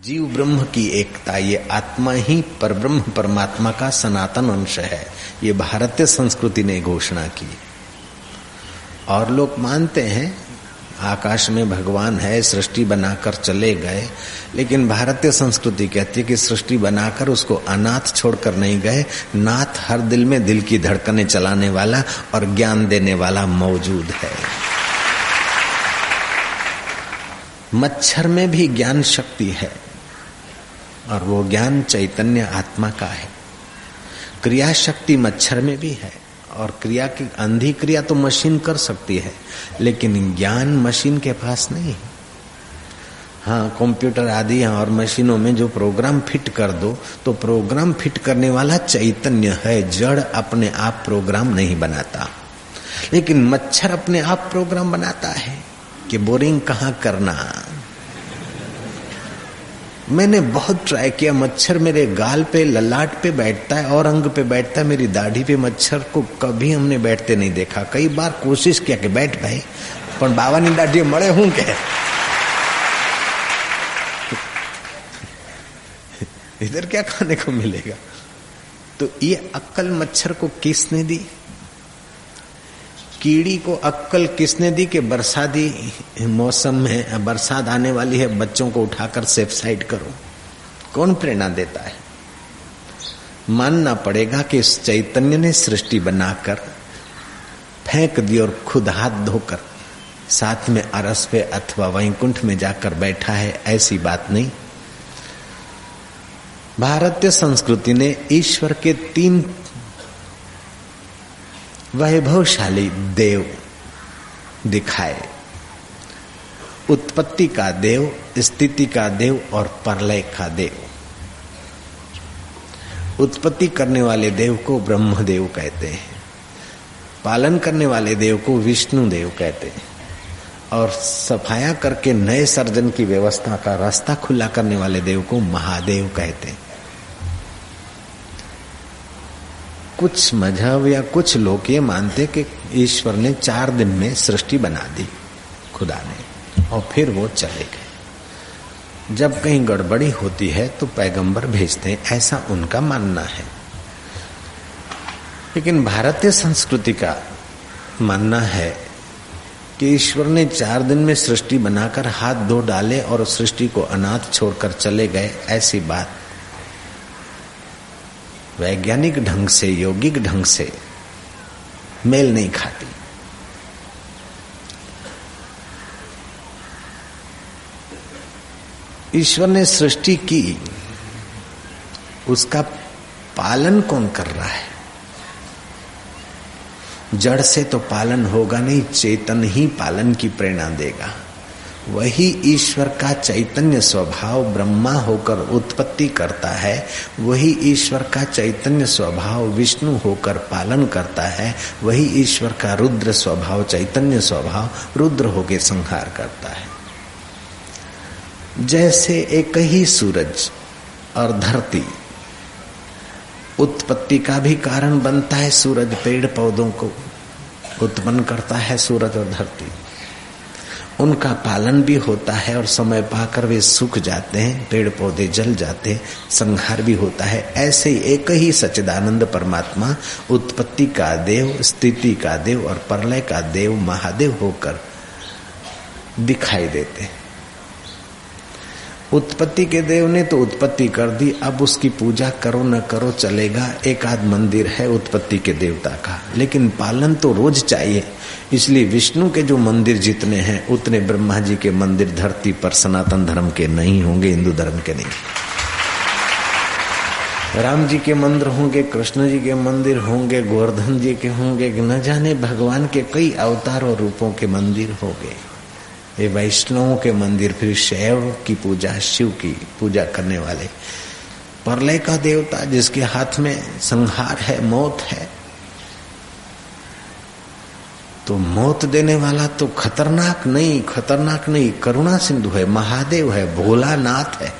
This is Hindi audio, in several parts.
जीव ब्रह्म की एकता, ये आत्मा ही परब्रह्म परमात्मा का सनातन अंश है, ये भारतीय संस्कृति ने घोषणा की। और लोग मानते हैं आकाश में भगवान है, सृष्टि बनाकर चले गए, लेकिन भारतीय संस्कृति कहती है कि सृष्टि बनाकर उसको अनाथ छोड़कर नहीं गए, नाथ हर दिल में दिल की धड़कनें चलाने वाला और ज्ञान देने वाला मौजूद है। मच्छर में भी ज्ञान शक्ति है और वो ज्ञान चैतन्य आत्मा का है। क्रिया शक्ति मच्छर में भी है और क्रिया की अंधी क्रिया तो मशीन कर सकती है, लेकिन ज्ञान मशीन के पास नहीं है। हाँ, कंप्यूटर आदि और मशीनों में जो प्रोग्राम फिट कर दो तो प्रोग्राम फिट करने वाला चैतन्य है, जड़ अपने आप प्रोग्राम नहीं बनाता। लेकिन मच्छर अपने आप प्रोग्राम बनाता है कि बोरिंग कहाँ करना। मैंने बहुत ट्राई किया, मच्छर मेरे गाल पे ललाट पे बैठता है और अंग पे बैठता है, मेरी दाढ़ी पे मच्छर को कभी हमने बैठते नहीं देखा। कई बार कोशिश किया कि बैठ भाई, पर बावानी दाढ़ी मरे हूं क्या, इधर क्या खाने को मिलेगा। तो ये अक्कल मच्छर को किसने दी? कीड़ी को अक्कल किसने दी कि बरसाती मौसम में बरसात आने वाली है, बच्चों को उठाकर सेफ साइड करो? कौन प्रेरणा देता है? मानना पड़ेगा कि इस चैतन्य ने सृष्टि बनाकर फेंक दी और खुद हाथ धोकर साथ में अरस पे अथवा वैकुंठ में जाकर बैठा है, ऐसी बात नहीं। भारतीय संस्कृति ने ईश्वर के 3 वैभवशाली देव दिखाए, उत्पत्ति का देव, स्थिति का देव और प्रलय का देव। उत्पत्ति करने वाले देव को ब्रह्मदेव कहते हैं, पालन करने वाले देव को विष्णु देव कहते हैं, और सफाया करके नए सर्जन की व्यवस्था का रास्ता खुला करने वाले देव को महादेव कहते हैं। कुछ मजहब या कुछ लोग ये मानते कि ईश्वर ने 4 दिन में सृष्टि बना दी खुदा ने, और फिर वो चले गए। जब कहीं गड़बड़ी होती है तो पैगंबर भेजते हैं, ऐसा उनका मानना है। लेकिन भारतीय संस्कृति का मानना है कि ईश्वर ने 4 दिन में सृष्टि बनाकर हाथ धो डाले और सृष्टि को अनाथ छोड़कर चले गए, ऐसी बात वैज्ञानिक ढंग से, यौगिक ढंग से मेल नहीं खाती। ईश्वर ने सृष्टि की, उसका पालन कौन कर रहा है? जड़ से तो पालन होगा नहीं, चेतन ही पालन की प्रेरणा देगा। वही ईश्वर का चैतन्य स्वभाव ब्रह्मा होकर उत्पत्ति करता है, वही ईश्वर का चैतन्य स्वभाव विष्णु होकर पालन करता है, वही ईश्वर का रुद्र स्वभाव, चैतन्य स्वभाव रुद्र होकर संहार करता है। जैसे एक ही सूरज और धरती उत्पत्ति का भी कारण बनता है, सूरज पेड़ पौधों को उत्पन्न करता है, सूरज और धरती उनका पालन भी होता है, और समय पाकर वे सूख जाते हैं, पेड़ पौधे जल जाते हैं, संहार भी होता है। ऐसे ही एक ही सच्चिदानंद परमात्मा उत्पत्ति का देव, स्थिति का देव और प्रलय का देव महादेव होकर दिखाई देते हैं। उत्पत्ति के देव ने तो उत्पत्ति कर दी, अब उसकी पूजा करो न करो चलेगा। एक आध मंदिर है उत्पत्ति के देवता का, लेकिन पालन तो रोज चाहिए। इसलिए विष्णु के जो मंदिर जितने हैं उतने ब्रह्मा जी के मंदिर धरती पर सनातन धर्म के नहीं होंगे, हिंदू धर्म के नहीं। राम जी के मंदिर होंगे, कृष्ण जी के मंदिर होंगे, गोवर्धन जी के होंगे, न जाने भगवान के कई अवतार और रूपों के मंदिर होंगे। ये वैष्णवों के मंदिर, फिर शैव की पूजा, शिव की पूजा करने वाले। प्रलय का देवता जिसके हाथ में संहार है, मौत है, तो मौत देने वाला तो खतरनाक नहीं, करुणा सिंधु है, महादेव है, भोलानाथ है।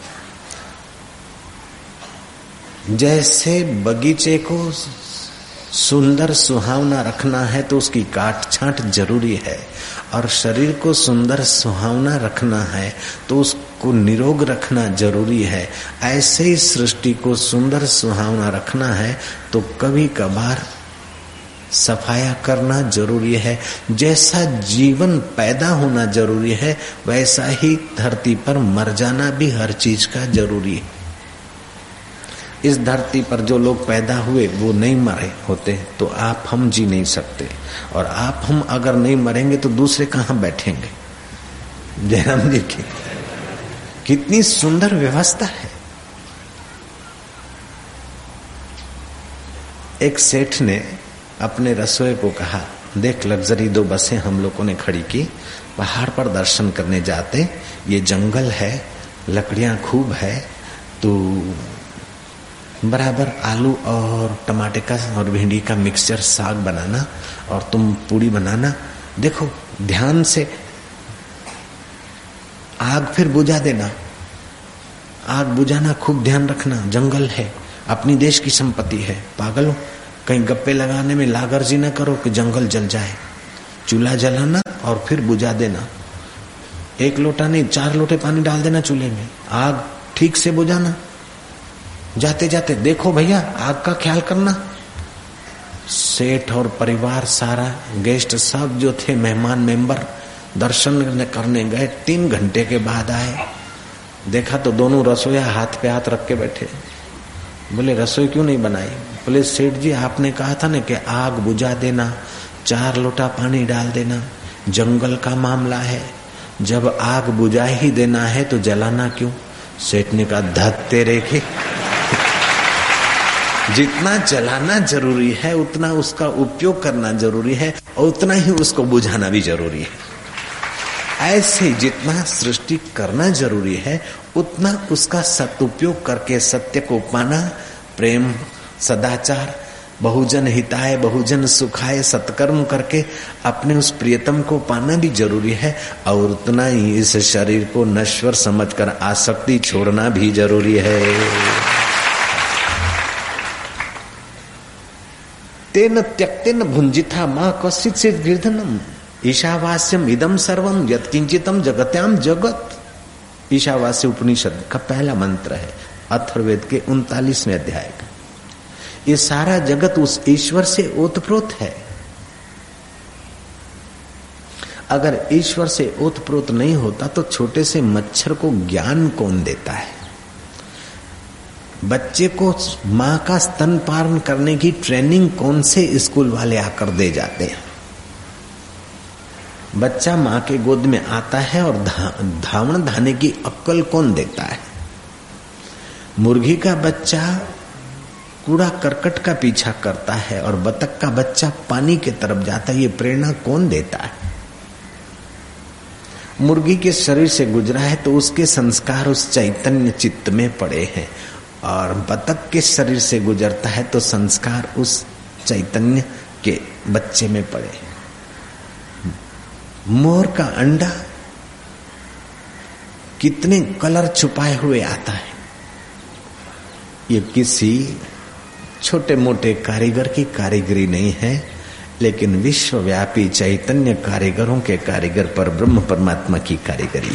जैसे बगीचे को सुंदर सुहावना रखना है तो उसकी काट छांट जरूरी है, और शरीर को सुंदर सुहावना रखना है तो उसको निरोग रखना जरूरी है। ऐसे ही सृष्टि को सुंदर सुहावना रखना है तो कभी कभार सफाया करना जरूरी है। जैसा जीवन पैदा होना जरूरी है, वैसा ही धरती पर मर जाना भी हर चीज का जरूरी है। इस धरती पर जो लोग पैदा हुए वो नहीं मरे होते तो आप हम जी नहीं सकते, और आप हम अगर नहीं मरेंगे तो दूसरे कहाँ बैठेंगे। जयराम जी की कितनी सुंदर व्यवस्था है। एक सेठ ने अपने रसोई को कहा, देख लग्जरी 2 बसें हम लोगों ने खड़ी की, पहाड़ पर दर्शन करने जाते, ये जंगल है, लकड़ियां खूब है, तो बराबर आलू और टमाटे का और भिंडी का मिक्सचर साग बनाना और तुम पूड़ी बनाना। देखो ध्यान से आग फिर बुझा देना, आग बुझाना खूब ध्यान रखना, जंगल है, अपनी देश की संपत्ति है। पागल हो, कहीं गप्पे लगाने में लागर्जी न करो कि जंगल जल जाए। चूल्हा जलाना और फिर बुझा देना, 1 लोटा नहीं 4 लोटे पानी डाल देना चूल्हे में, आग ठीक से बुझाना। जाते जाते देखो भैया आग का ख्याल करना। सेठ और परिवार सारा गेस्ट सब जो थे मेहमान मेंबर दर्शन करने गए, 3 घंटे के बाद आए, देखा तो दोनों रसोईया हाथ पे हाथ रख के बैठे। बोले रसोई क्यों नहीं बनाई? बोले सेठ जी आपने कहा था ना कि आग बुझा देना, 4 लोटा पानी डाल देना, जंगल का मामला है, जब आग बुझा ही देना है तो जलाना क्यों? सेठ ने कहा धत तेरे के, जितना जलाना जरूरी है उतना उसका उपयोग करना जरूरी है, और उतना ही उसको बुझाना भी जरूरी है। ऐसे जितना सृष्टि करना जरूरी है उतना उसका सदुपयोग करके सत्य को पाना, प्रेम सदाचार, बहुजन हिताय बहुजन सुखाय सत्कर्म करके अपने उस प्रियतम को पाना भी जरूरी है, और उतना ही इस शरीर को नश्वर समझकर आसक्ति छोड़ना भी जरूरी है। तेन त्यक्तेन भुंजिता मां कश्चित् सिद्ध गिर्धनम ईशावास्यम इदम सर्वम यत्किंचितम जगत्याम जगत। ईशावास्य उपनिषद का पहला मंत्र है, अथर्ववेद के 39वें अध्याय का। ये सारा जगत उस ईश्वर से ओतप्रोत है। अगर ईश्वर से ओतप्रोत नहीं होता तो छोटे से मच्छर को ज्ञान कौन देता है? बच्चे को माँ का स्तनपान करने की ट्रेनिंग कौन से स्कूल वाले आकर दे जाते हैं? बच्चा माँ के गोद में आता है और धावण धाने की अक्कल कौन देता है? मुर्गी का बच्चा कूड़ा करकट का पीछा करता है और बतख का बच्चा पानी की तरफ जाता है, ये प्रेरणा कौन देता है? मुर्गी के शरीर से गुजरा है तो उसके संस्कार उस चैतन्य चित्त में पड़े हैं, और बतख के शरीर से गुजरता है तो संस्कार उस चैतन्य के बच्चे में पड़े। मोर का अंडा कितने कलर छुपाए हुए आता है, ये किसी छोटे मोटे कारीगर की कारीगरी नहीं है, लेकिन विश्वव्यापी चैतन्य कारीगरों के कारीगर पर ब्रह्म परमात्मा की कारीगरी।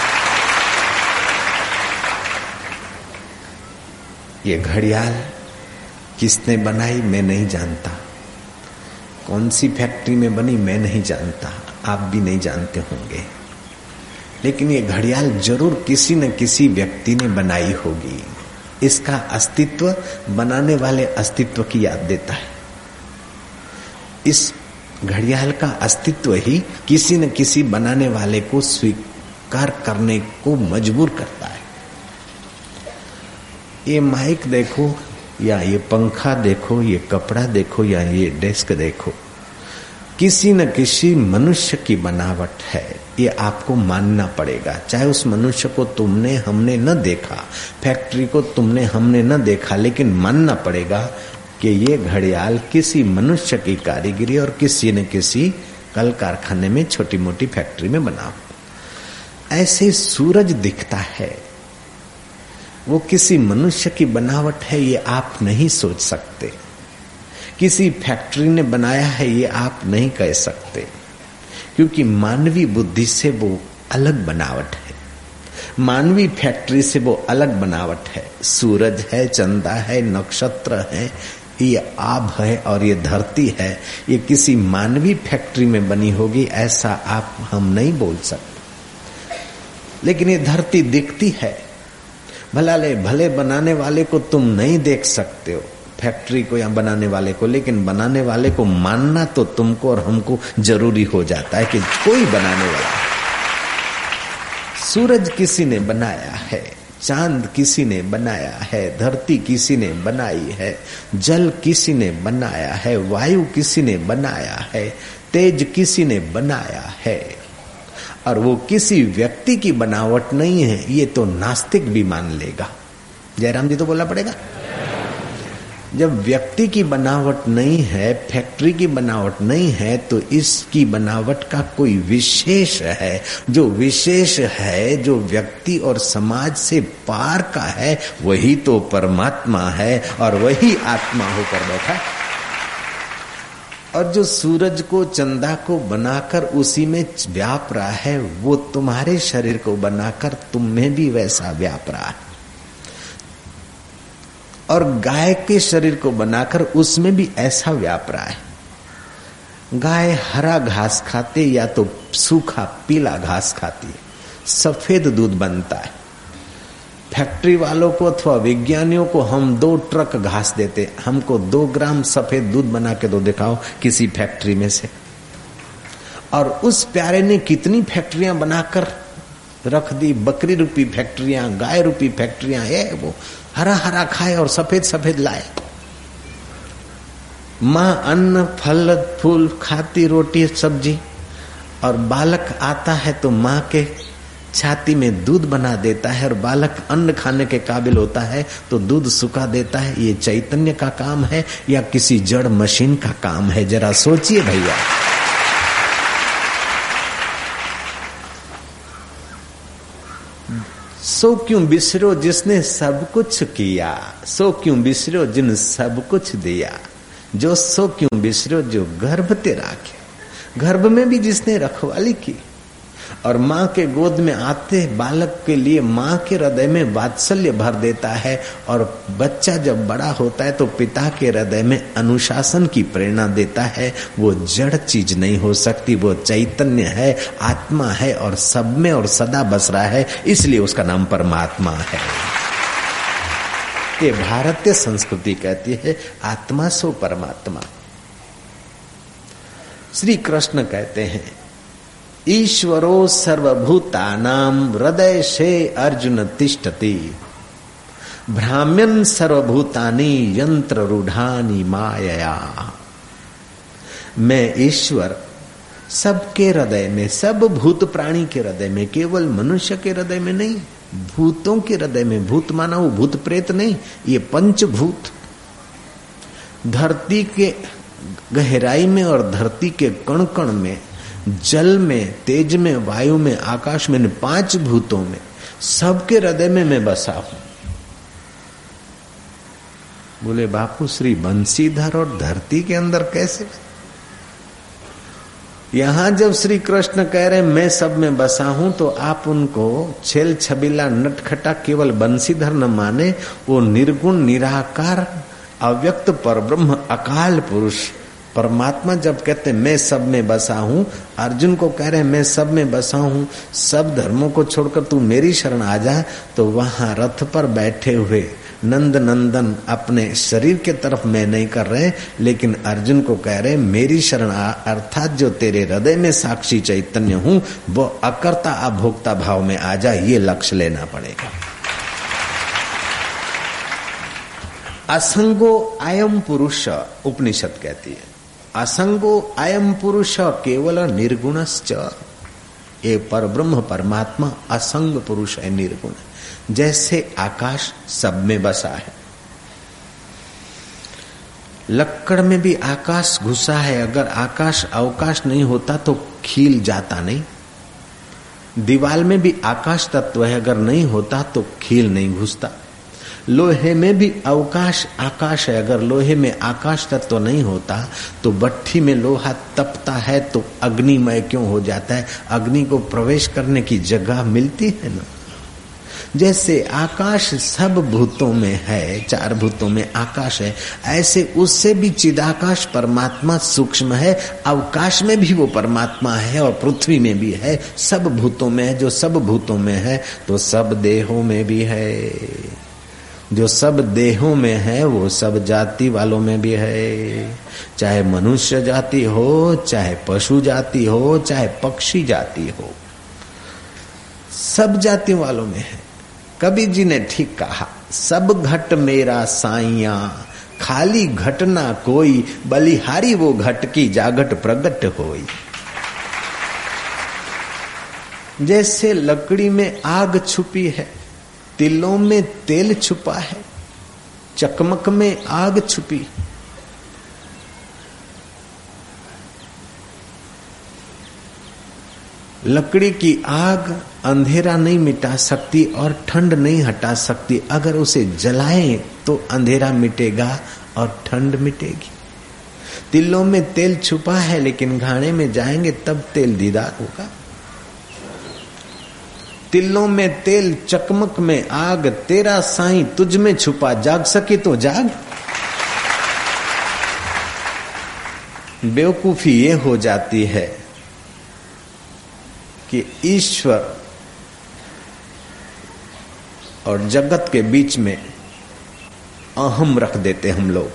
ये घड़ियाल किसने बनाई मैं नहीं जानता, कौन सी फैक्ट्री में बनी मैं नहीं जानता, आप भी नहीं जानते होंगे, लेकिन ये घड़ियाल जरूर किसी न किसी व्यक्ति ने बनाई होगी। इसका अस्तित्व बनाने वाले अस्तित्व की याद देता है। इस घड़ियाल का अस्तित्व ही किसी न किसी बनाने वाले को स्वीकार करने को मजबूर करता है। ये माइक देखो या ये पंखा देखो, ये कपड़ा देखो या ये डेस्क देखो, किसी न किसी मनुष्य की बनावट है, ये आपको मानना पड़ेगा। चाहे उस मनुष्य को तुमने हमने न देखा, फैक्ट्री को तुमने हमने न देखा, लेकिन मानना पड़ेगा कि ये घड़ियाल किसी मनुष्य की कारीगरी और किसी न किसी कल कारखाने में छोटी मोटी फैक्ट्री में बना। ऐसे सूरज दिखता है, वो किसी मनुष्य की बनावट है, ये आप नहीं सोच सकते। किसी फैक्ट्री ने बनाया है ये आप नहीं कह सकते, क्योंकि मानवीय बुद्धि से वो अलग बनावट है, मानवीय फैक्ट्री से वो अलग बनावट है। सूरज है, चंदा है, नक्षत्र है, ये आभ है और ये धरती है, ये किसी मानवीय फैक्ट्री में बनी होगी ऐसा आप हम नहीं बोल सकते। लेकिन ये धरती दिखती है, भले बनाने वाले को तुम नहीं देख सकते हो, फैक्ट्री को या बनाने वाले को, लेकिन बनाने वाले को मानना तो तुमको और हमको जरूरी हो जाता है कि कोई बनाने वाला है। सूरज किसी ने बनाया है, चांद किसी ने बनाया है, धरती किसी ने बनाई है, जल किसी ने बनाया है, वायु किसी ने बनाया है, तेज किसी ने बनाया है, और वो किसी व्यक्ति की बनावट नहीं है, ये तो नास्तिक भी मान लेगा। जयराम जी तो बोलना पड़ेगा। जब व्यक्ति की बनावट नहीं है, फैक्ट्री की बनावट नहीं है, तो इसकी बनावट का कोई विशेष है। जो विशेष है, जो व्यक्ति और समाज से पार का है, वही तो परमात्मा है और वही आत्मा होकर बैठा है। और जो सूरज को, चंदा को बनाकर उसी में व्याप रहा है, वो तुम्हारे शरीर को बनाकर तुम में भी वैसा व्याप रहा है। और गाय के शरीर को बनाकर उसमें भी ऐसा व्याप रहा है। गाय हरा घास खाती या तो सूखा पीला घास खाती है, सफेद दूध बनता है। फैक्ट्री वालों को अथवा विज्ञानियों को हम 2 ट्रक घास देते, हमको 2 ग्राम सफेद दूध बना के दो दिखाओ किसी फैक्ट्री में से। और उस प्यारे ने कितनी फैक्ट्रियां बनाकर रख दी, बकरी रूपी फैक्ट्रियां, गाय रूपी फैक्ट्रियां, ये वो हरा हरा खाए और सफेद सफेद लाए। माँ अन्न फल फूल खाती, रोटी सब्जी, और बालक आता है तो माँ के छाती में दूध बना देता है, और बालक अन्न खाने के काबिल होता है तो दूध सुखा देता है। ये चैतन्य का काम है या किसी जड़ मशीन का काम है? जरा सोचिए भैया। सो क्यों बिसरो जिसने सब कुछ किया, सो क्यों बिसरो जिन सब कुछ दिया, जो सो क्यों बिसरो जो गर्भ तेरा किया। गर्भ में भी जिसने रखवाली की, और माँ के गोद में आते बालक के लिए माँ के हृदय में वात्सल्य भर देता है, और बच्चा जब बड़ा होता है तो पिता के हृदय में अनुशासन की प्रेरणा देता है। वो जड़ चीज नहीं हो सकती, वो चैतन्य है, आत्मा है, और सब में और सदा बस रहा है, इसलिए उसका नाम परमात्मा है। ये भारतीय संस्कृति कहती है आत्मा सो परमात्मा। श्री कृष्ण कहते हैं ईश्वरो सर्वभूतानां हृदय से अर्जुन तिष्ठति, भ्राम्यन् सर्वभूतानि यंत्र रूढ़ानि मायया। मैं ईश्वर सबके हृदय में, सब भूत प्राणी के हृदय में, केवल मनुष्य के हृदय में नहीं, भूतों के हृदय में। भूत माना वो भूत प्रेत नहीं, ये पंचभूत। धरती के गहराई में और धरती के कण कण में, जल में, तेज में, वायु में, आकाश में, 5 भूतों में, सबके हृदय में मैं बसा हूं। बोले बापू श्री बंसीधर और धरती के अंदर कैसे? यहां जब श्री कृष्ण कह रहे मैं सब में बसा हूं, तो आप उनको छेल छबीला नटखटा केवल बंसीधर न माने, वो निर्गुण निराकार अव्यक्त परब्रह्म अकाल पुरुष परमात्मा जब कहते मैं सब में बसा हूं, अर्जुन को कह रहे मैं सब में बसा हूं, सब धर्मों को छोड़कर तू मेरी शरण आ जा, तो वहां रथ पर बैठे हुए नंद नंदन अपने शरीर के तरफ मैं नहीं कर रहे, लेकिन अर्जुन को कह रहे मेरी शरण आ, अर्थात जो तेरे हृदय में साक्षी चैतन्य हूं वो अकर्ता अभोक्ता भाव में आ जा, ये लक्ष्य लेना पड़ेगा। असंगो अयम पुरुष उपनिषद कहती है, असंगो अयम पुरुष केवल निर्गुणश्च। ये परब्रह्म परमात्मा असंग पुरुष है, निर्गुण। जैसे आकाश सब में बसा है, लक्कड़ में भी आकाश घुसा है, अगर आकाश अवकाश नहीं होता तो खिल जाता नहीं। दीवाल में भी आकाश तत्व है, अगर नहीं होता तो खिल नहीं घुसता। लोहे में भी अवकाश आकाश है। अगर लोहे में आकाश तत्व तो नहीं होता तो भट्ठी में लोहा तपता है तो अग्निमय क्यों हो जाता है? अग्नि को प्रवेश करने की जगह मिलती है ना। जैसे आकाश सब भूतों में है, 4 भूतों में आकाश है, ऐसे उससे भी चिदाकाश परमात्मा सूक्ष्म है। अवकाश में भी वो परमात्मा है और पृथ्वी में भी है, सब भूतों में है। जो सब भूतों में है तो सब देहों में भी है। जो सब देहों में है वो सब जाति वालों में भी है। चाहे मनुष्य जाति हो, चाहे पशु जाति हो, चाहे पक्षी जाति हो, सब जाति वालों में है। कबीर जी ने ठीक कहा, सब घट मेरा साइया, खाली घट ना कोई, बलिहारी वो घट की जागट प्रगट होई। जैसे लकड़ी में आग छुपी है, तिलों में तेल छुपा है, चकमक में आग छुपी। लकड़ी की आग अंधेरा नहीं मिटा सकती और ठंड नहीं हटा सकती। अगर उसे जलाएं तो अंधेरा मिटेगा और ठंड मिटेगी। तिलों में तेल छुपा है लेकिन घाने में जाएंगे तब तेल दीदार होगा। तिलों में तेल, चकमक में आग, तेरा साईं तुझ में छुपा, जाग सके तो जाग। बेवकूफी ये हो जाती है कि ईश्वर और जगत के बीच में अहम रख देते हम लोग।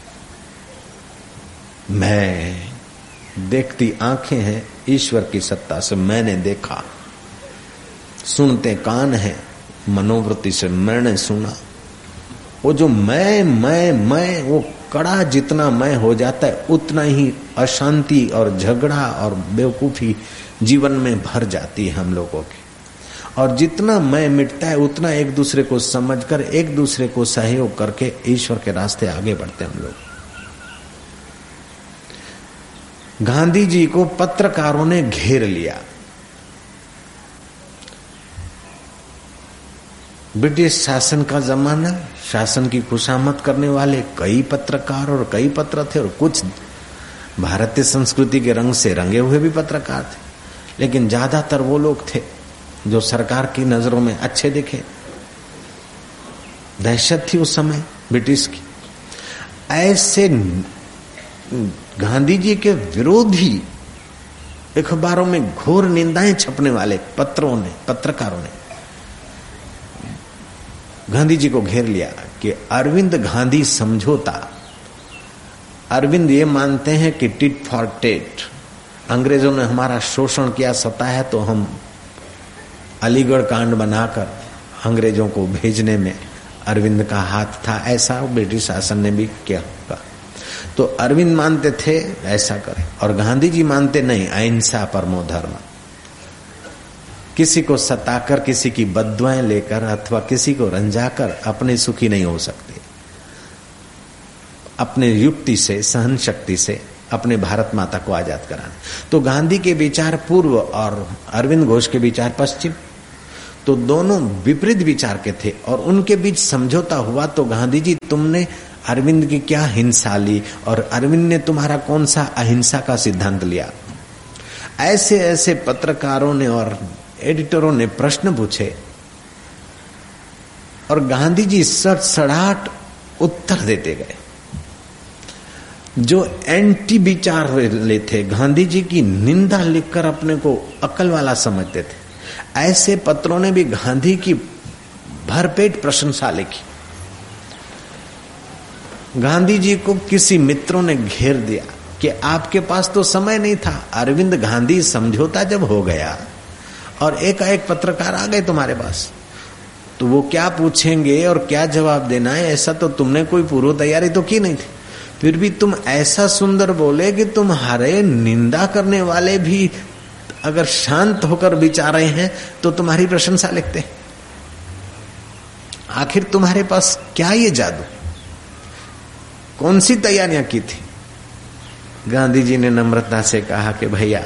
मैं, देखती आंखें हैं ईश्वर की सत्ता से, मैंने देखा। सुनते कान हैं मनोवृत्ति से, मैंने सुना। वो जो मैं वो कड़ा जितना मैं हो जाता है उतना ही अशांति और झगड़ा और बेवकूफी जीवन में भर जाती है हम लोगों की। और जितना मैं मिटता है उतना एक दूसरे को समझकर, एक दूसरे को सहयोग करके ईश्वर के रास्ते आगे बढ़ते हम लोग। गांधी जी को पत्रकारों ने घेर लिया। ब्रिटिश शासन का जमाना, शासन की खुशामद करने वाले कई पत्रकार और कई पत्र थे, और कुछ भारतीय संस्कृति के रंग से रंगे हुए भी पत्रकार थे, लेकिन ज्यादातर वो लोग थे जो सरकार की नजरों में अच्छे दिखे। दहशत थी उस समय ब्रिटिश की। ऐसे गांधी जी के विरोधी अखबारों में घोर निंदाएं छपने वाले पत्रकारों ने गांधी जी को घेर लिया कि अरविंद गांधी समझौता। अरविंद ये मानते हैं कि टिट फॉर टेट, अंग्रेजों ने हमारा शोषण किया, सताया, तो हम अलीगढ़ कांड बनाकर अंग्रेजों को भेजने में अरविंद का हाथ था। ऐसा ब्रिटिश शासन ने भी किया। तो अरविंद मानते थे ऐसा करें, और गांधी जी मानते नहीं, अहिंसा परमो धर्म। किसी को सताकर, किसी की बद्दुआएं लेकर अथवा किसी को रंजाकर अपने सुखी नहीं हो सकते। अपने युक्ति से, सहन शक्ति से अपने भारत माता को आजाद कराना। तो गांधी के विचार पूर्व और अरविंद घोष के विचार पश्चिम, तो दोनों विपरीत विचार के थे, और उनके बीच समझौता हुआ। तो गांधी जी, तुमने अरविंद की क्या हिंसा ली और अरविंद ने तुम्हारा कौन सा अहिंसा का सिद्धांत लिया। ऐसे ऐसे पत्रकारों ने और एडिटरों ने प्रश्न पूछे और गांधी जी सड़सड़ाहट उत्तर देते गए। जो एंटी विचार वाले थे, गांधी जी की निंदा लिखकर अपने को अक्ल वाला समझते थे, ऐसे पत्रों ने भी गांधी की भरपेट प्रशंसा लिखी। गांधी जी को किसी मित्रों ने घेर दिया कि आपके पास तो समय नहीं था। अरविंद गांधी समझौता जब हो गया और एकाएक पत्रकार आ गए तुम्हारे पास, तो वो क्या पूछेंगे और क्या जवाब देना है, ऐसा तो तुमने कोई पूर्व तैयारी तो की नहीं थी। फिर भी तुम ऐसा सुंदर बोले कि तुम्हारे निंदा करने वाले भी अगर शांत होकर विचार रहे हैं तो तुम्हारी प्रशंसा लिखते हैं। आखिर तुम्हारे पास क्या ये जादू, कौन सी तैयारियां की थी। गांधी जी ने नम्रता से कहा कि भैया,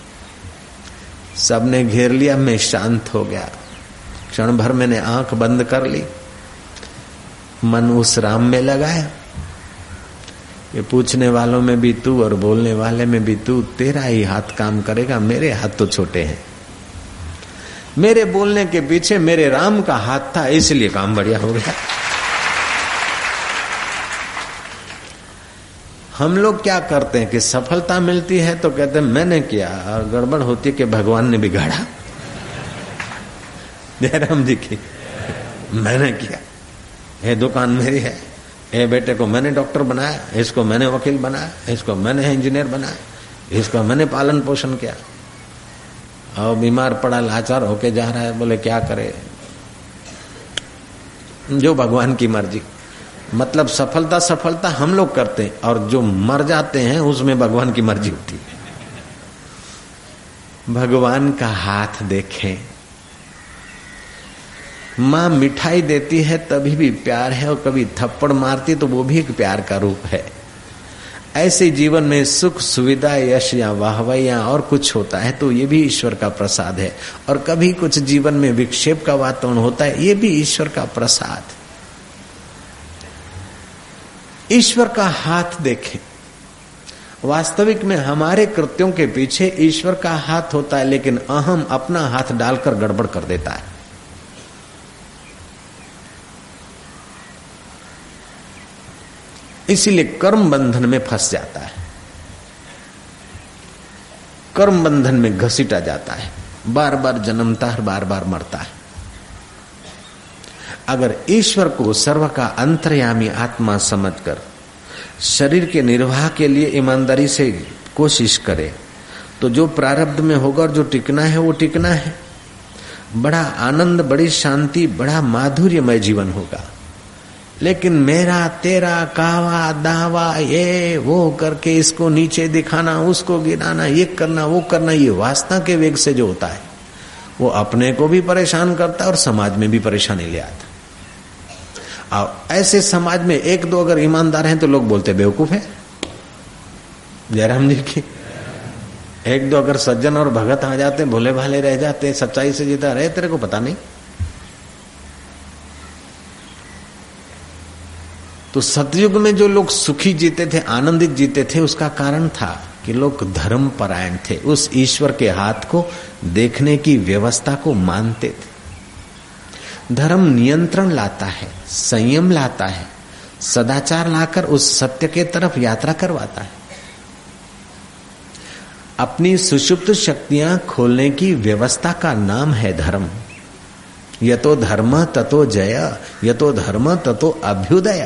सबने घेर लिया, मैं शांत हो गया। क्षण भर मैंने आंख बंद कर ली मन उस राम में लगाया। ये पूछने वालों में भी तू और बोलने वाले में भी तू, तेरा ही हाथ काम करेगा, मेरे हाथ तो छोटे हैं। मेरे बोलने के पीछे मेरे राम का हाथ था, इसलिए काम बढ़िया हो गया। हम लोग क्या करते हैं कि सफलता मिलती है तो कहते हैं मैंने किया, और गड़बड़ होती है कि भगवान ने बिगाड़ा। जयराम जी की मैंने किया, ये दुकान मेरी है, ये बेटे को मैंने डॉक्टर बनाया, इसको मैंने वकील बनाया, इसको मैंने इंजीनियर बनाया, इसको मैंने पालन पोषण किया, और बीमार पड़ा लाचार होके जा रहा है, बोले क्या करे, जो भगवान की मर्जी। मतलब सफलता हम लोग करते हैं, और जो मर जाते हैं उसमें भगवान की मर्जी होती है। भगवान का हाथ देखें। माँ मिठाई देती है तभी भी प्यार है, और कभी थप्पड़ मारती तो वो भी एक प्यार का रूप है। ऐसे जीवन में सुख सुविधा यश या वाहवाही या और कुछ होता है तो ये भी ईश्वर का प्रसाद है, और कभी कुछ जीवन में विक्षेप का वातावरण होता है, ये भी ईश्वर का प्रसाद। ईश्वर का हाथ देखें। वास्तविक में हमारे कृत्यों के पीछे ईश्वर का हाथ होता है, लेकिन अहम अपना हाथ डालकर गड़बड़ कर देता है। इसीलिए कर्म बंधन में फंस जाता है, कर्म बंधन में घसीटा जाता है, बार बार जन्मता है, बार बार मरता है। अगर ईश्वर को सर्व का अंतर्यामी आत्मा समझकर शरीर के निर्वाह के लिए ईमानदारी से कोशिश करे तो जो प्रारब्ध में होगा और जो टिकना है वो टिकना है। बड़ा आनंद, बड़ी शांति, बड़ा माधुर्यमय जीवन होगा। लेकिन मेरा तेरा कावा दावा ये वो करके इसको नीचे दिखाना, उसको गिराना, ये करना वो करना, ये वासना के वेग से जो होता है वो अपने को भी परेशान करता है और समाज में भी परेशानी ले आता। और ऐसे समाज में एक दो अगर ईमानदार हैं तो लोग बोलते बेवकूफ है। जयराम जी की एक दो अगर सज्जन और भगत आ जाते, भोले भाले रह जाते, सच्चाई से जीता रहे, तेरे को पता नहीं। तो सतयुग में जो लोग सुखी जीते थे, आनंदित जीते थे, उसका कारण था कि लोग धर्म परायण थे, उस ईश्वर के हाथ को देखने की व्यवस्था को मानते थे। धर्म नियंत्रण लाता है, संयम लाता है, सदाचार लाकर उस सत्य के तरफ यात्रा करवाता है। अपनी सुषुप्त शक्तियां खोलने की व्यवस्था का नाम है धर्म। यतो धर्म ततो जय, यतो धर्म ततो अभ्युदय।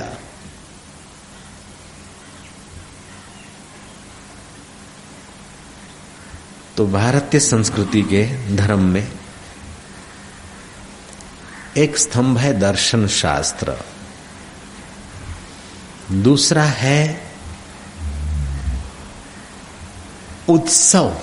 तो भारतीय संस्कृति के धर्म में एक स्तंभ है दर्शन शास्त्र, दूसरा है उत्सव।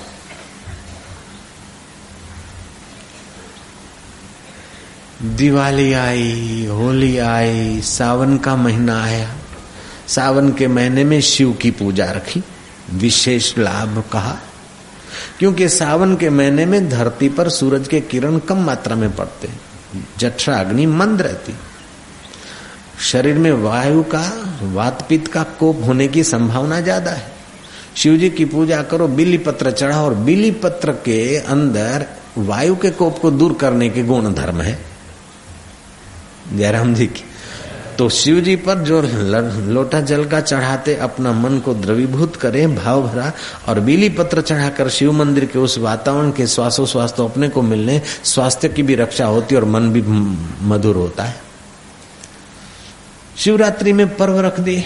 दिवाली आई, होली आई, सावन का महीना आया, सावन के महीने में शिव की पूजा रखी, विशेष लाभ कहा, क्योंकि सावन के महीने में धरती पर सूरज के किरण कम मात्रा में पड़ते, जठरा अग्नि मंद रहती, शरीर में वायु का, वात पित्त का कोप होने की संभावना ज्यादा है। शिव जी की पूजा करो, बिली पत्र चढ़ाओ, और बिली पत्र के अंदर वायु के कोप को दूर करने के गुण धर्म है। जयराम जी की तो शिव जी पर जो लोटा जल का चढ़ाते अपना मन को द्रवीभूत करें, भाव भरा, और बीली पत्र चढ़ाकर शिव मंदिर के उस वातावरण के श्वासोश्वास तो अपने को मिलने, स्वास्थ्य की भी रक्षा होती और मन भी मधुर होता है। शिवरात्रि में पर्व रख दिए,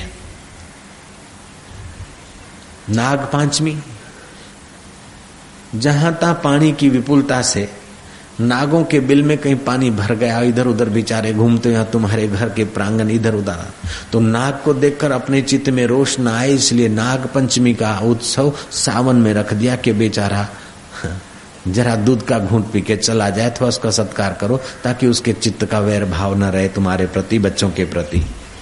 नाग पांचमी, जहां तहां पानी की विपुलता से नागों के बिल में कहीं पानी भर गया, इधर उधर बेचारे घूमते हैं, तुम्हारे घर के प्रांगण इधर उधर, तो नाग को देखकर अपने चित्त में रोष न आए, इसलिए नाग पंचमी का उत्सव सावन में रख दिया कि बेचारा जरा दूध का घूंट पी के चला जाए, तो उसका सत्कार करो ताकि उसके चित्त का वैर भाव न रहे तुम्हारे प्रति, बच्चों के प्रति।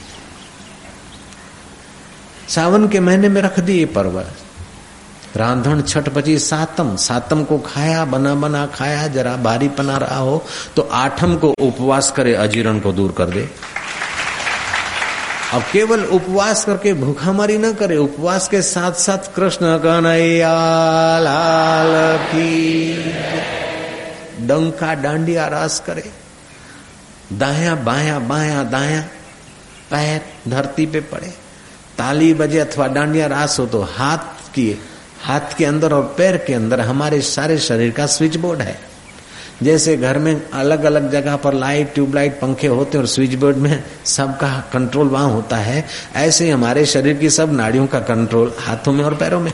सावन के महीने में रख दिए पर्व। रांधण छठ बजी सातम, सातम को खाया, बना बना खाया, जरा भारी पना रहा हो तो आठम को उपवास करे, अजीर्ण को दूर कर दे। अब केवल उपवास करके भूखामरी न करे, उपवास के साथ साथ कृष्ण कन्हैया लाल की डंका डांडिया रास करे, दाया बाया बाया दाया पैर धरती पे पड़े, ताली बजे अथवा डांडिया रास हो तो हाथ के अंदर और पैर के अंदर हमारे सारे शरीर का स्विच बोर्ड है। जैसे घर में अलग अलग जगह पर लाइट, ट्यूबलाइट, पंखे होते हैं और स्विच बोर्ड में सबका कंट्रोल वहां होता है, ऐसे ही हमारे शरीर की सब नाड़ियों का कंट्रोल हाथों में और पैरों में।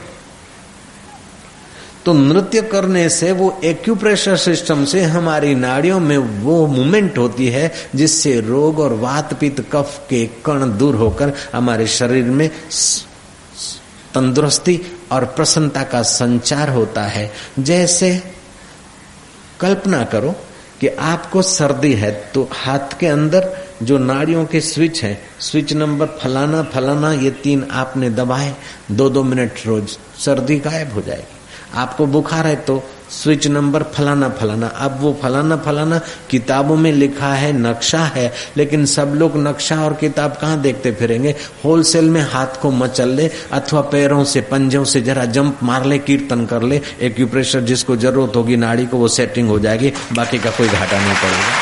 तो नृत्य करने से, वो एक्यूप्रेशर सिस्टम से हमारी नाड़ियों में वो मूवमेंट होती है जिससे रोग और वात पित्त कफ के कण दूर होकर हमारे शरीर में तंदुरुस्ती और प्रसन्नता का संचार होता है। जैसे कल्पना करो कि आपको सर्दी है तो हाथ के अंदर जो नाड़ियों के स्विच हैं, स्विच नंबर फलाना फलाना, ये 3 आपने दबाए 2-2 मिनट रोज, सर्दी गायब हो जाएगी। आपको बुखार है तो स्विच नंबर फलाना फलाना। अब वो फलाना फलाना किताबों में लिखा है, नक्शा है, लेकिन सब लोग नक्शा और किताब कहाँ देखते फिरेंगे। होलसेल में हाथ को मचल ले अथवा पैरों से, पंजों से जरा जंप मार ले, कीर्तन कर ले, एक्यूप्रेशर जिसको जरूरत होगी नाड़ी को वो सेटिंग हो जाएगी, बाकी का कोई घाटा नहीं पड़ेगा।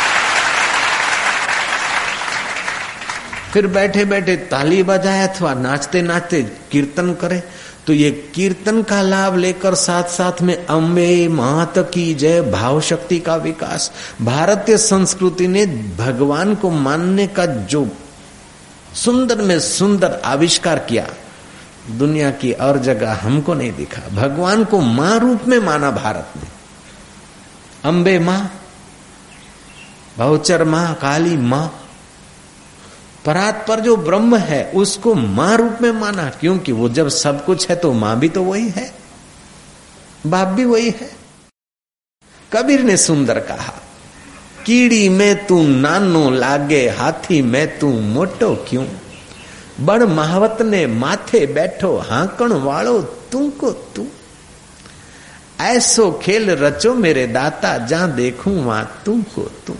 फिर बैठे बैठे ताली बजाए अथवा नाचते नाचते कीर्तन करे, तो ये कीर्तन का लाभ लेकर साथ साथ में अम्बे मात की जय भाव शक्ति का विकास। भारतीय संस्कृति ने भगवान को मानने का जो सुंदर में सुंदर आविष्कार किया, दुनिया की और जगह हमको नहीं दिखा। भगवान को मां रूप में माना भारत ने। अम्बे मां, बहुचर मां, काली मां, परात पर जो ब्रह्म है उसको मां रूप में माना, क्योंकि वो जब सब कुछ है तो मां भी तो वही है, बाप भी वही है। कबीर ने सुंदर कहा, कीड़ी में तू नानो लागे, हाथी में तू मोटो क्यों, बड़ महावत ने माथे बैठो, हाकण वालो तू को तू, ऐसो खेल रचो मेरे दाता, जहां देखूं वहां तू को तू,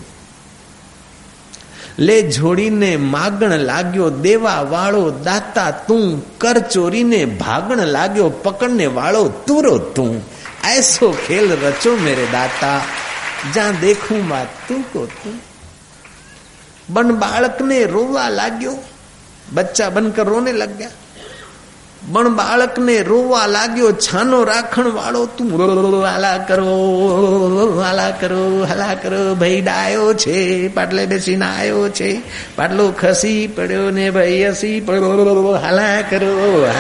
ले झोड़ी ने मागण लाग्यो, देवा वाळो दाता तू, कर चोरी ने भागण लाग्यो, पकड़ने वाळो तूरो तू, ऐसो खेल रचो मेरे दाता, जहां देखूं मा तू को तू। बन बालक ने रोवा लाग्यो, बच्चा बनकर रोने लग गया। बन बालक ने रोवा लाग्यो, छानो राखण वाळो तू, हला करो भाई डायो छे, पाटले बेसीने आयो छे, पाटलो खसी पड्यो ने भाई हसी पड्यो, हला करो।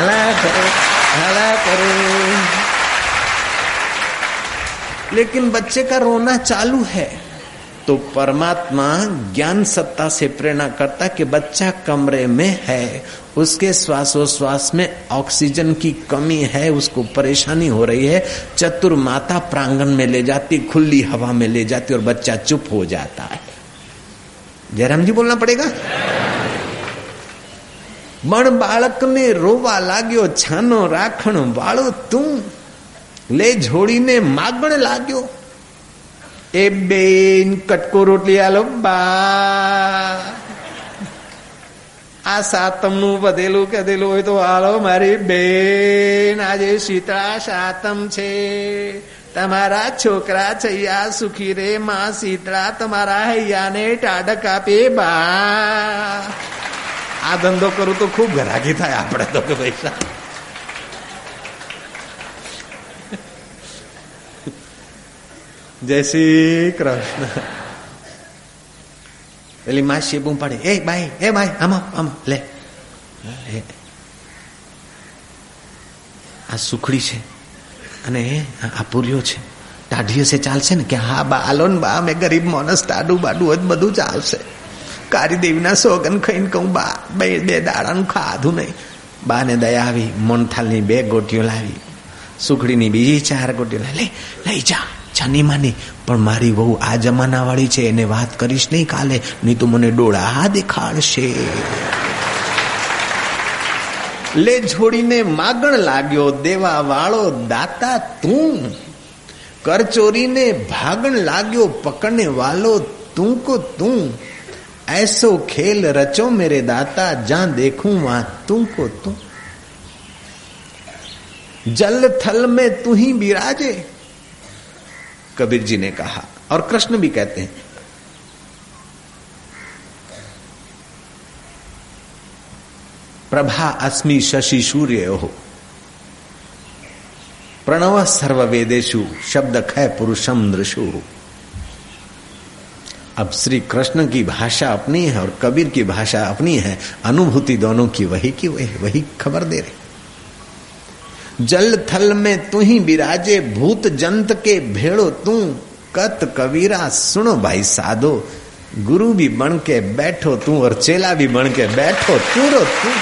लेकिन बच्चे का रोना चालू है तो परमात्मा ज्ञान सत्ता से प्रेरणा करता कि बच्चा कमरे में है, उसके श्वासोश्वास में ऑक्सीजन की कमी है, उसको परेशानी हो रही है। चतुर माता प्रांगण में ले जाती, खुली हवा में ले जाती और बच्चा चुप हो जाता है। जयराम जी बोलना पड़ेगा। बण बालक ने रोवा लाग्यो, छानो राखण वाळो तू, ले झोड़ी ने मागण लाग्यो, ए बेन कटको रोटली आलो बा, આ સાતમનું વધેલું કહેલું હોય તો હાલો મારી બેન, આજે શીતળા સાતમ છે, તમારા છોકરા છૈયા સુખી રે, માં શીતળા તમારા હૈયાને ટાઢક આપે બા। આ ધંધો કરું તો ખૂબ ઘરાકી થાય આપણે તો કે પૈસા। જય શ્રી કૃષ્ણ। પેલી માસી બૂમ પાડે, એ ભાઈ આમાં લે, આ સુખડી છે અને આ પૂરીઓ છે, ટાઢીઓ છે, ચાલશે ને? કે હા બા આલો ને બા, મેં ગરીબ માણસ, ટાડું બાડું જ બધું ચાલશે। કારી દેવીના સોગન ખાઈને કહું બા, બે દાડાનું ખાધું નહીં। બા ને દયા આવી, મોનથાલની 2 ગોટીઓ લાવી, સુખડીની બીજી 4 ગોટીઓ લઈ જા જાની માની, પણ મારી વહુ આ જમાના વાળી છે, એને વાત કરીશ નહીં કાલે, નહીં તો મને ડોળા દેખાડશે। ले छोड़ीने मागण लाग्यो, देवा वाळो दाता तू, कर चोरी ने भागण लाग्यो, पकड़ने वालो तू को तू, ऐसो खेल रचो मेरे दाता, जहां देखूं वहां तुमको तुम। जल थल में तू ही विराजे, कबीर जी ने कहा। और कृष्ण भी कहते हैं, प्रभा अस्मि शशि सूर्य हो, प्रणव सर्व वेदेशु, शब्द खय पुरुषम दृशु। अब श्री कृष्ण की भाषा अपनी है और कबीर की भाषा अपनी है, अनुभूति दोनों की वही की वही खबर दे रहे। जल थल में तू ही विराजे, भूत जंत के भेड़ो तू, कत कबीरा सुनो भाई साधो, गुरु भी बन के बैठो तू और चेला भी बन के बैठो तू रो तू।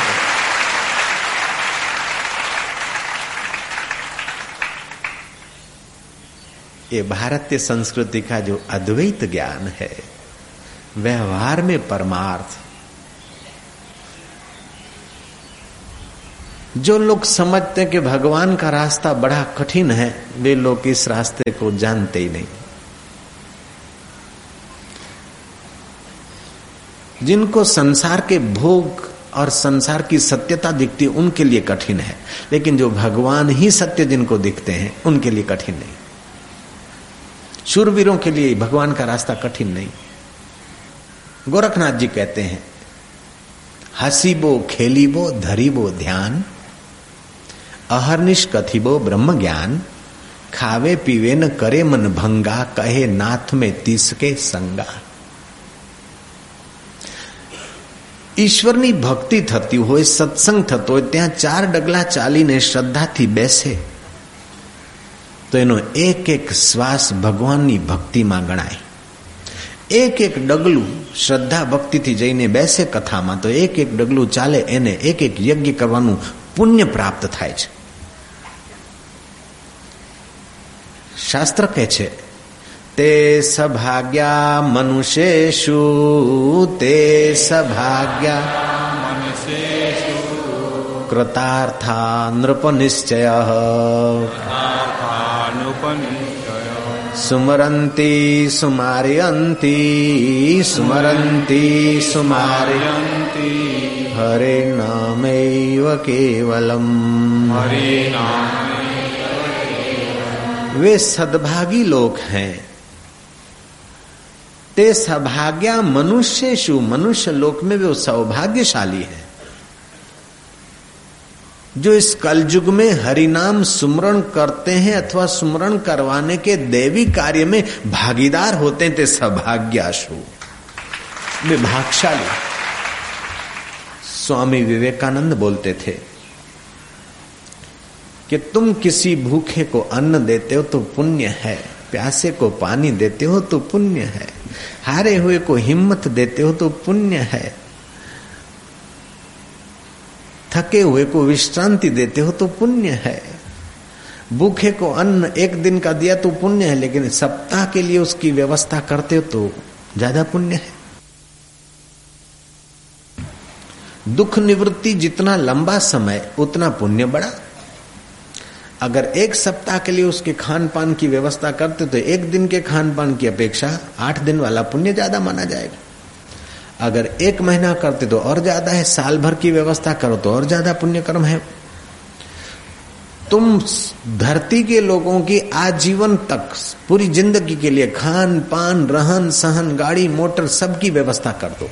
ये भारतीय संस्कृति का जो अद्वैत ज्ञान है, व्यवहार में परमार्थ। जो लोग समझते हैं कि भगवान का रास्ता बड़ा कठिन है, वे लोग इस रास्ते को जानते ही नहीं। जिनको संसार के भोग और संसार की सत्यता दिखती है, उनके लिए कठिन है, लेकिन जो भगवान ही सत्य जिनको दिखते हैं, उनके लिए कठिन नहीं। शूरवीरों के लिए भगवान का रास्ता कठिन नहीं। गोरखनाथ जी कहते हैं, हसीबो खेलीबो धरीबो ध्यान, अहर्निश कथिबो ब्रह्म ज्ञान, खावे पीवे न करे मन भंगा, कहे नाथ में तीसके संगा। ઈશ્વરની ભક્તિ થતી હોય, સત્સંગ થતો હોય, ત્યાં 4 ડગલા ચાલીને શ્રદ્ધાથી બેસે તો એનો એક એક શ્વાસ ભગવાનની ભક્તિમાં ગણાય। એક એક ડગલું શ્રદ્ધા ભક્તિથી જઈને બેસે કથામાં તો એક એક ડગલું ચાલે, એને એક એક યજ્ઞ કરવાનું પુણ્ય પ્રાપ્ત થાય છે। શાસ્ત્ર કહે છે, તે સભાગ્યા મનુષ્યેષુ, તે સભાગ્યા મનુષ્યેષુ, कृतार्था नृपनिश्चयः, सुमरन्ति सुमारयन्ति, सुमरन्ति सुमारयन्ति, हरे नामैव केवलम्, हरे नामैव केवलम्। वे सद्भागी लोग हैं। ते सभाग्या मनुष्येषु, मनुष्य लोक में वे सौभाग्यशाली है जो इस कलयुग में हरिनाम सुमरण करते हैं अथवा सुमरण करवाने के दैवी कार्य में भागीदार होते हैं। ते सौभाग्याशु, वे भाग्यशाली। स्वामी विवेकानंद बोलते थे कि तुम किसी भूखे को अन्न देते हो तो पुण्य है, प्यासे को पानी देते हो तो पुण्य है, हारे हुए को हिम्मत देते हो तो पुण्य है, थके हुए को विश्रांति देते हो तो पुण्य है। भूखे को अन्न एक दिन का दिया तो पुण्य है, लेकिन सप्ताह के लिए उसकी व्यवस्था करते हो तो ज्यादा पुण्य है। दुख निवृत्ति जितना लंबा समय उतना पुण्य बढ़ा। अगर एक सप्ताह के लिए उसके खान पान की व्यवस्था करते तो एक दिन के खान पान की अपेक्षा 8 दिन वाला पुण्य ज्यादा माना जाएगा। अगर 1 महीना करते तो और ज्यादा है, साल भर की व्यवस्था करो तो और ज्यादा पुण्य कर्म है। तुम धरती के लोगों की आजीवन तक पूरी जिंदगी के लिए खान पान रहन सहन गाड़ी मोटर सबकी व्यवस्था कर दो,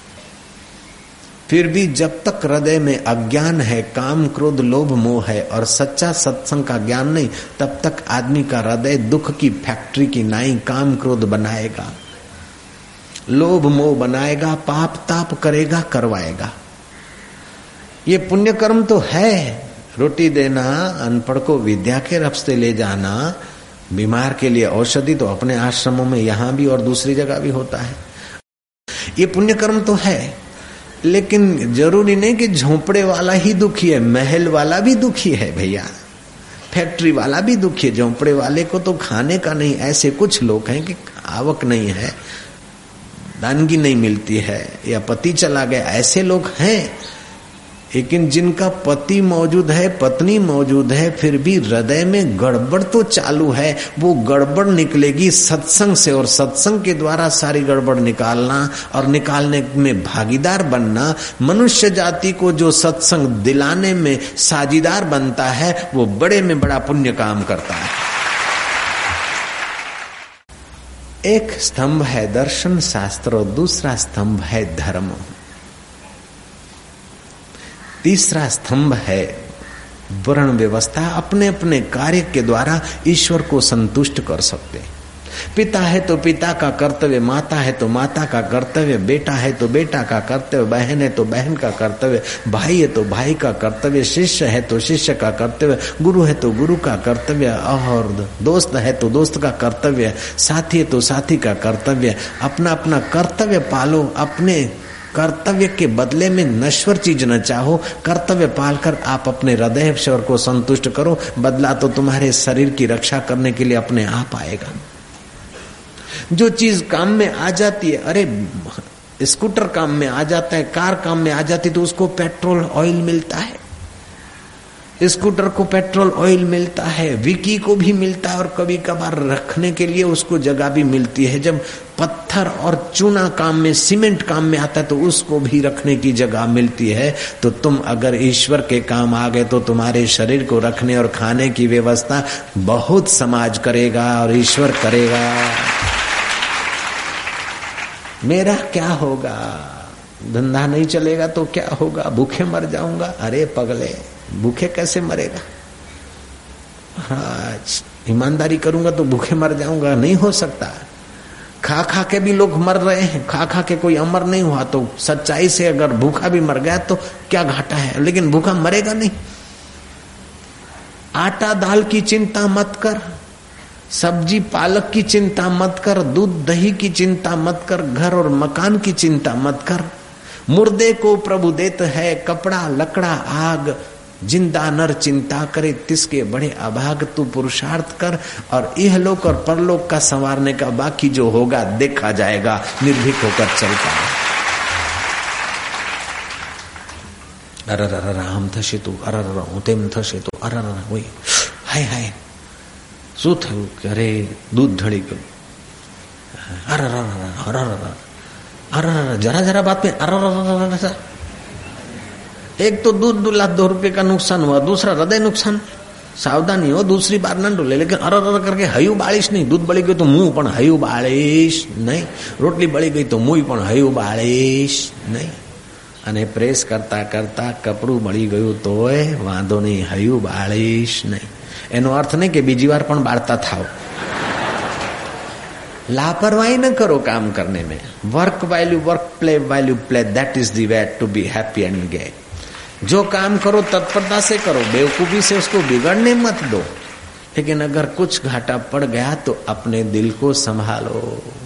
फिर भी जब तक हृदय में अज्ञान है, काम क्रोध लोभ मोह है और सच्चा सत्संग का ज्ञान नहीं, तब तक आदमी का हृदय दुख की फैक्ट्री की नाई काम क्रोध बनाएगा, लोभ मोह बनाएगा, पाप ताप करेगा, करवाएगा। ये पुण्य कर्म तो है, रोटी देना, अनपढ़ को विद्या के रास्ते ले जाना, बीमार के लिए औषधि तो अपने आश्रमों में यहां भी और दूसरी जगह भी होता है। ये पुण्य कर्म तो है, लेकिन जरूरी नहीं कि झोंपड़े वाला ही दुखी है, महल वाला भी दुखी है भैया, फैक्ट्री वाला भी दुखी है। झोंपड़े वाले को तो खाने का नहीं, ऐसे कुछ लोग हैं कि आवक नहीं है, दानगी नहीं मिलती है, या पति चला गया, ऐसे लोग हैं। लेकिन जिनका पति मौजूद है, पत्नी मौजूद है, फिर भी हृदय में गड़बड़ तो चालू है, वो गड़बड़ निकलेगी सत्संग से, और सत्संग के द्वारा सारी गड़बड़ निकालना और निकालने में भागीदार बनना। मनुष्य जाति को जो सत्संग दिलाने में साझीदार बनता है वो बड़े में बड़ा पुण्य काम करता है। एक स्तंभ है दर्शन शास्त्र और दूसरा स्तंभ है धर्म, तीसरा स्तंभ है वर्ण व्यवस्था। अपने अपने कार्य के द्वारा ईश्वर को संतुष्ट कर सकते। पिता है तो पिता का कर्तव्य, माता है तो माता का कर्तव्य, बेटा है तो बेटा का कर्तव्य, बहन है तो बहन का कर्तव्य, भाई है तो भाई का कर्तव्य, शिष्य है तो शिष्य का कर्तव्य, गुरु है तो गुरु का कर्तव्य, और दोस्त है तो दोस्त का कर्तव्य, साथी है तो साथी का कर्तव्य। अपना अपना कर्तव्य पालो, अपने कर्तव्य के बदले में नश्वर चीज न चाहो। कर्तव्य पालकर आप अपने हृदय ईश्वर को संतुष्ट करो, बदला तो तुम्हारे शरीर की रक्षा करने के लिए अपने आप आएगा। जो चीज काम में आ जाती है, अरे स्कूटर काम में आ जाता है, कार काम में आ जाती है, तो उसको पेट्रोल ऑयल मिलता है, स्कूटर को पेट्रोल ऑयल मिलता है, विकी को भी मिलता है, और कभी कभार रखने के लिए उसको जगह भी मिलती है। जब पत्थर और चूना काम में, सीमेंट काम में आता है तो उसको भी रखने की जगह मिलती है। तो तुम अगर ईश्वर के काम आ गए तो तुम्हारे शरीर को रखने और खाने की व्यवस्था बहुत समाज करेगा और ईश्वर करेगा। मेरा क्या होगा, धंधा नहीं चलेगा तो क्या होगा, भूखे मर जाऊंगा। अरे पगले, भूखे कैसे मरेगा? हाँ, ईमानदारी करूंगा तो भूखे मर जाऊंगा, नहीं हो सकता। खा खा के भी लोग मर रहे हैं, खा खा के कोई अमर नहीं हुआ। तो सच्चाई से अगर भूखा भी मर गया तो क्या घाटा है, लेकिन भूखा मरेगा नहीं। आटा दाल की चिंता मत कर, सब्जी पालक की चिंता मत कर, दूध दही की चिंता मत कर, घर और मकान की चिंता मत कर। मुर्दे को प्रभु देत है कपड़ा लकड़ा आग, जिंदा नर चिंता करे तिसके बड़े अभाग। तू पुरुषार्थ कर और इहलोक और परलोक का संवारने का बाकी जो होगा देखा जाएगा। निर्भीक होकर चलता है। अरर आम थशे तो अरर હું તેમ થશે તો અરર હોય હાય હાય શું થયું કે અરે દૂધ ઢળી ગયું અરર અરર अरर जरा जरा बात में अरर। एक तो दूध डुला 2 रुपए का नुकसान हुआ, दूसरा हृदय नुकसान। सावधानी हो, दूसरी बार न डुले। लेकिन अरर करके हयू बाळीश नहीं। दूध बળી गયું तो मुंह पण हयू बाळीश नहीं, रोटली बળી गई तो मुंह पण हयू बाळीश नहीं। અને પ્રેસ કરતા કરતા કપડું બળી ગયું તોય વાંધો નહીં, હયું બાળીશ નહીં। એનો અર્થ નહીં કે બીજી વાર પણ બાળતા થાવ। लापरवाही न करो काम करने में। Work value work, play value play, that is the way to be happy and gay. जो काम करो तत्परता से करो, बेवकूफी से उसको बिगड़ने मत दो। लेकिन अगर कुछ घाटा पड़ गया तो अपने दिल को संभालो,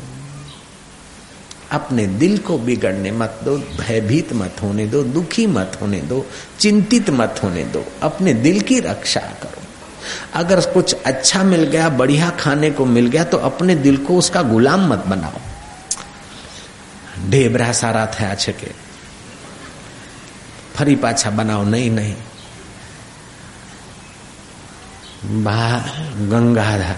अपने दिल को बिगड़ने मत दो, भयभीत मत होने दो, दुखी मत होने दो, चिंतित मत होने दो। अपने दिल की रक्षा करो। अगर कुछ अच्छा मिल गया, बढ़िया खाने को मिल गया, तो अपने दिल को उसका गुलाम मत बनाओ। ढेबरा सारा थया छे के फरी पाछा बनाओ, नहीं नहीं। गंगाधर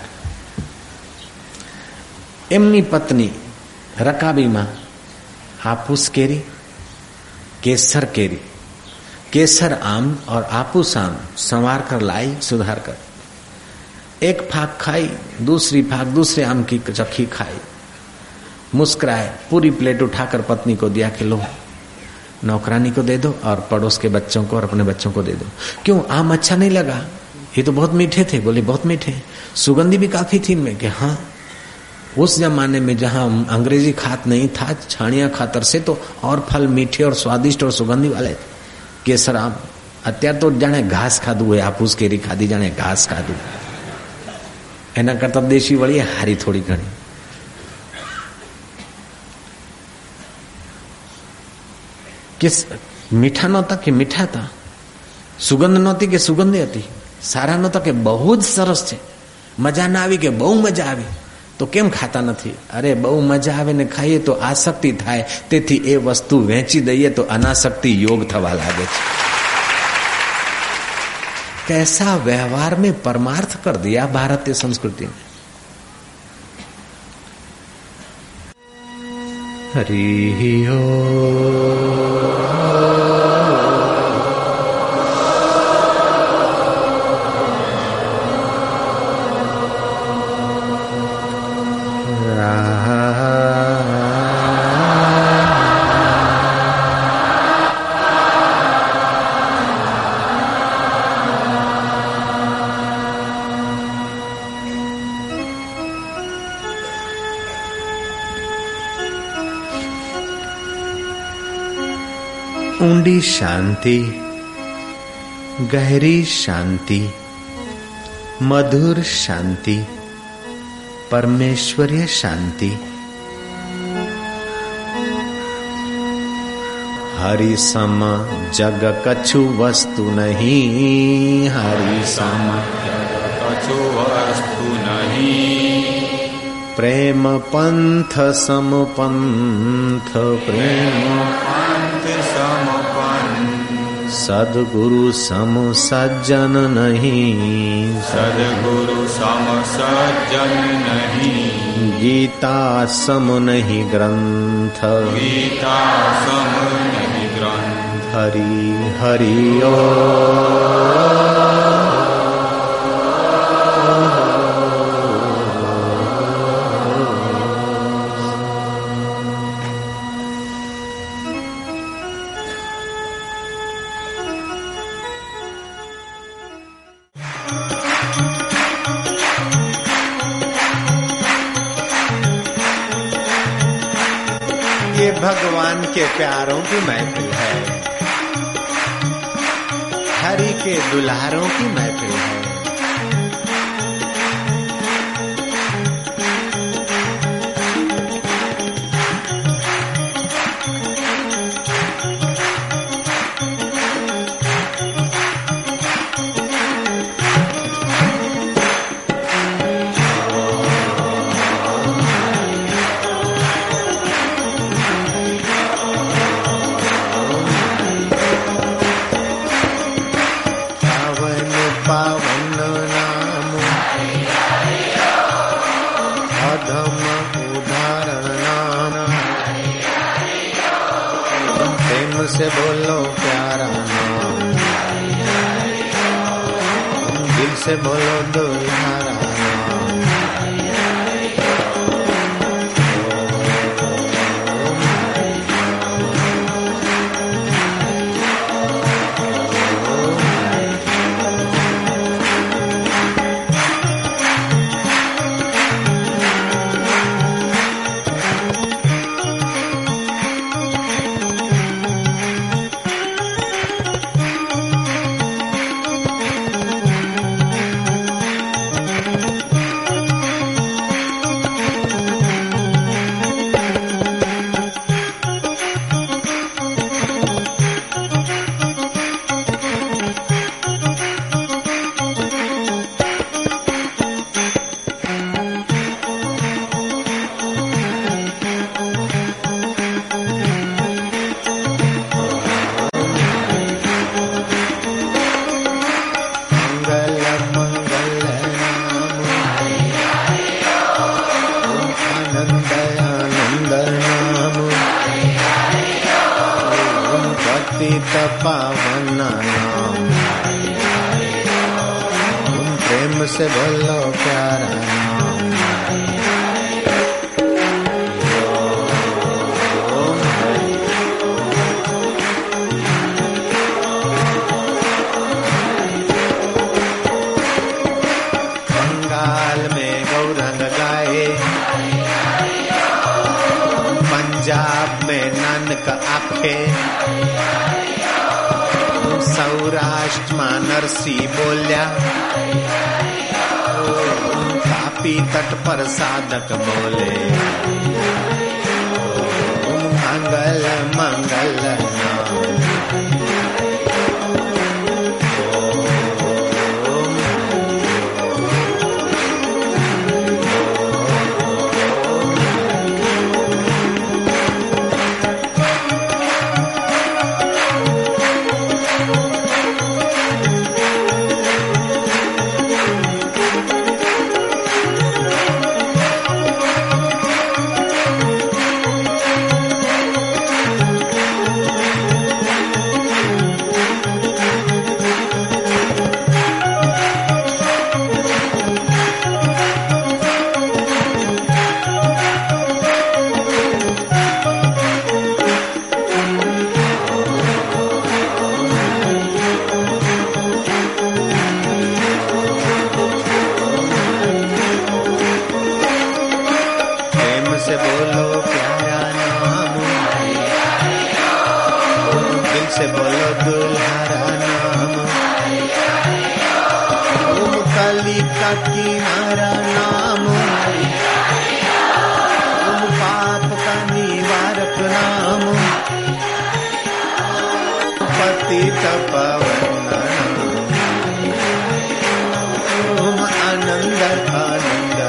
एमनी पत्नी रकाबीमा हापूस केरी, केसर केरी, केसर आम और आपूस आम संवार कर लाई, सुधार कर। एक फाक खाई, दूसरी फाक दूसरे आम की चखी खाई, मुस्कुराए, पूरी प्लेट उठाकर पत्नी को दिया कि लो नौकरानी को दे दो और पड़ोस के बच्चों को और अपने बच्चों को दे दो। क्यों, आम अच्छा नहीं लगा? ये तो बहुत मीठे थे। बोले बहुत मीठे, सुगंधी भी काफी थी इनमें। कि हाँ, उस जमाने में जहाँ अंग्रेजी खाद नहीं था, छाणिया खातर से तो और फल मीठे और स्वादिष्ट और सुगंधी वाले थे। केसर आम અત્યારે તો જાણે ઘાસ ખાધું હોય, આपूस કેરી ખાધી જાણે ઘાસ ખાધું। એના કરતા દેશી વળી હારી થોડી ઘણી। કે મીઠા નહોતા કે મીઠા હતા, સુગંધ નહોતી કે સુગંધી હતી, સારા નહોતા કે બહુ જ સરસ છે, મજા ના આવી કે બહુ મજા આવી, તો કેમ ખાતા નથી? અરે બહુ મજા આવે ને ખાઈએ તો આસક્તિ થાય, તેથી એ વસ્તુ વેચી દઈએ તો અનાસક્તિ યોગ થવા લાગે છે। कैसा व्यवहार में परमार्थ कर दिया भारतीय संस्कृति ने। हरि ऊंडी शांति, गहरी शांति, मधुर शांति, परमेश्वरीय शांति। हरि सम जग कछु वस्तु नहीं, हरि सम जग कछु वस्तु नहीं। प्रेम पंथ सम पंथ, प्रेम सद्गुरु सम सज्जन नहीं, सद्गुरु सम सज्जन नहीं। गीता सम नहीं ग्रंथ, गीता सम नहीं ग्रंथ। हरि हरि ओ ये भगवान के प्यारों की महफिल है, हरि के दुल्हारों की महफिल है। से बोलो प्यारा नाम, दिल से बोलो दुल्हारा नाम। पावन नाम, प्रेम से बोलो प्यारा नाम। बंगाल में गौरंग गाए, पंजाब में नानक आखे, सौराष्ट्र में नरसी बोल्या, तापी तट पर साधक बोले, मंगल मंगल नाम। से बोलो दुल्हारा नाम, ओम कली का किनारा नाम, ओम पाप का निवारक नाम, पतित पावन नाम, ओम आनंद आनंद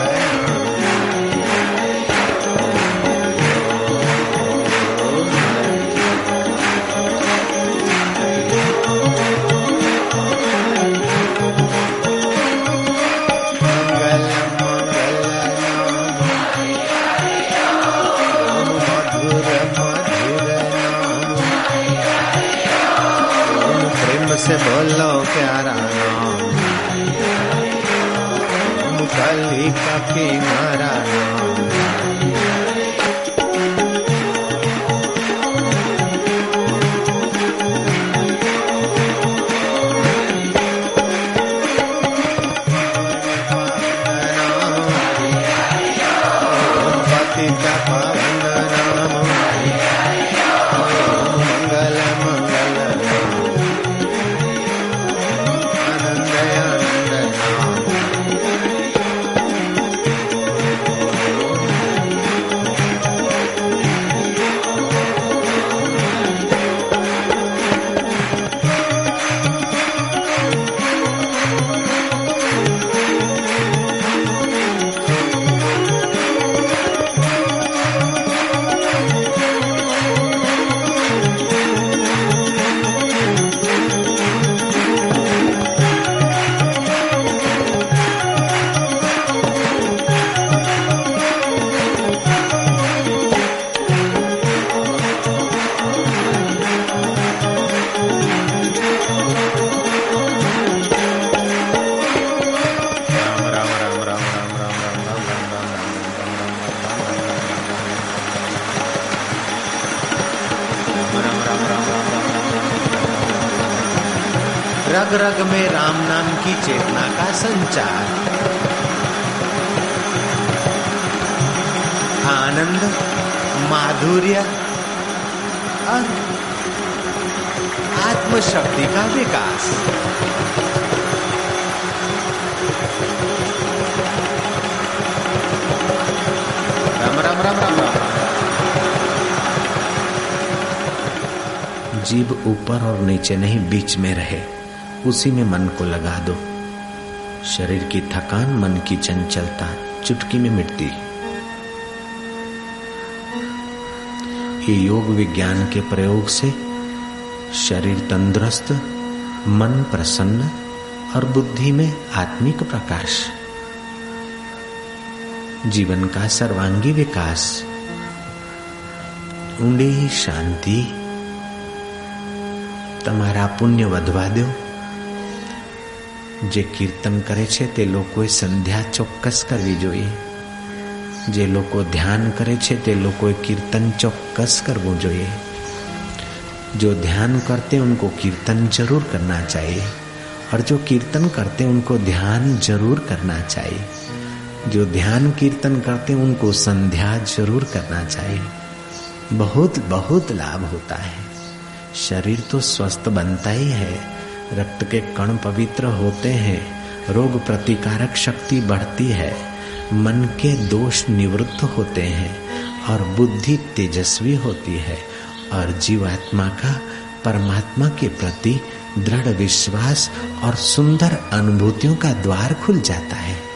से बोलो प्यारा नाम, कली का किनारा नाम। पतित पावन नाम, मंगल मंगल रग रग में राम नाम की चेतना का संचार, आनंद माधुर्य और आत्मशक्ति का विकास। राम राम राम राम राम। जीभ ऊपर और नीचे नहीं, बीच में रहे, उसी में मन को लगा दो। शरीर की थकान, मन की चंचलता चुटकी में मिटती। ये योग विज्ञान के प्रयोग से शरीर तंदुरुस्त, मन प्रसन्न और बुद्धि में आत्मिक प्रकाश, जीवन का सर्वांगी विकास, ઊંડી શાંતિ તમારા પુણ્ય વધવા દો। જે કીર્તન કરે છે તે લોકોએ સંધ્યા ચોક્કસ કરવી જોઈએ। જે લોકો ध्यान કરે છે તે લોકોએ કીર્તન ચોક્કસ કરવું જોઈએ। जो ध्यान करते उनको कीर्तन जरूर करना चाहिए, और जो कीर्तन करते उनको ध्यान जरूर करना चाहिए। जो ध्यान कीर्तन करते उनको संध्या जरूर करना चाहिए। बहुत बहुत लाभ होता है। शरीर तो स्वस्थ बनता ही है, रक्त के कण पवित्र होते हैं, रोग प्रतिकारक शक्ति बढ़ती है, मन के दोष निवृत्त होते हैं और बुद्धि तेजस्वी होती है, और जीवात्मा का परमात्मा के प्रति दृढ़ विश्वास और सुंदर अनुभूतियों का द्वार खुल जाता है।